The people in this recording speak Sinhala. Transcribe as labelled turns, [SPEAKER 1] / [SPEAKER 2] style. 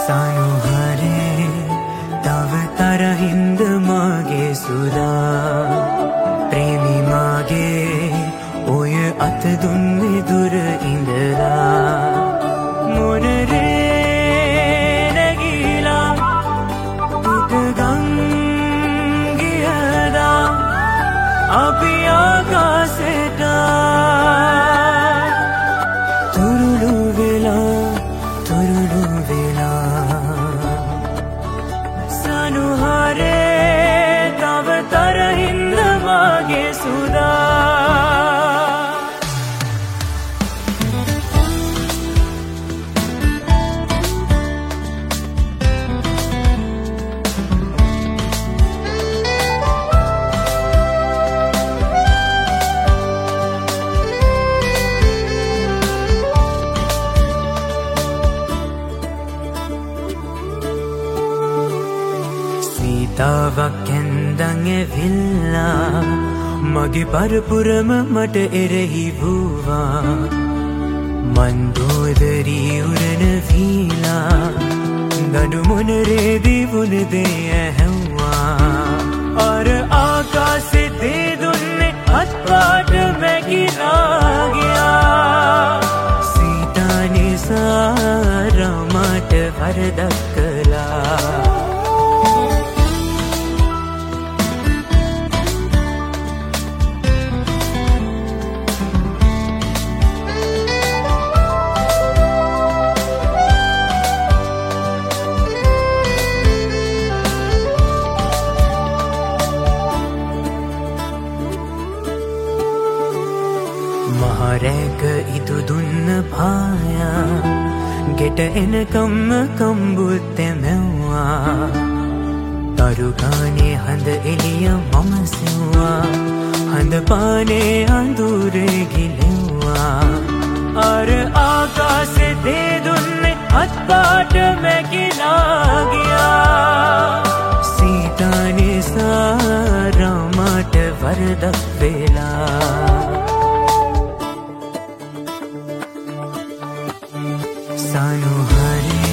[SPEAKER 1] සනුහරේ තව තරහින්ද මාගේ සුදා ප්‍රේමි මාගේ ඔය අත දුන්නේ දුර ඉඳලා මොනරේ නැගිලා පිටගම් ගියදා අපි ආකාශයට තුරුළු වෙලා සනුහරේ තව තරහින්ද මාගේ සුදා තාවක් ඇන්දන් ඇවිල්ලා මගේ පරපුරම මට එරෙහි වූවා මන්දෝදරී උරන වීලා ගඩු මොනරේදී වුණ දේ ඇහැව්වා අර ආකාශෙ දේ දුන්නේ අත්පාට මැකිලා ගියා සීතා නිසා රාමට වරදක් කළා මහරැක ඉතු දුන්න පායා ගෙට එනකම්ම කම්බුත්තැමැව්වා තරුගානේ හඳ එලිය මම සෙව්වා හඳ පානේ අඳුරේ ගිලෙව්වා අර ආකාශෙ දේ දුන්නේ අත්පාට මැකිලා ගියා සීතා නිසා රාමට වරදක් වෙලා සනුහරේ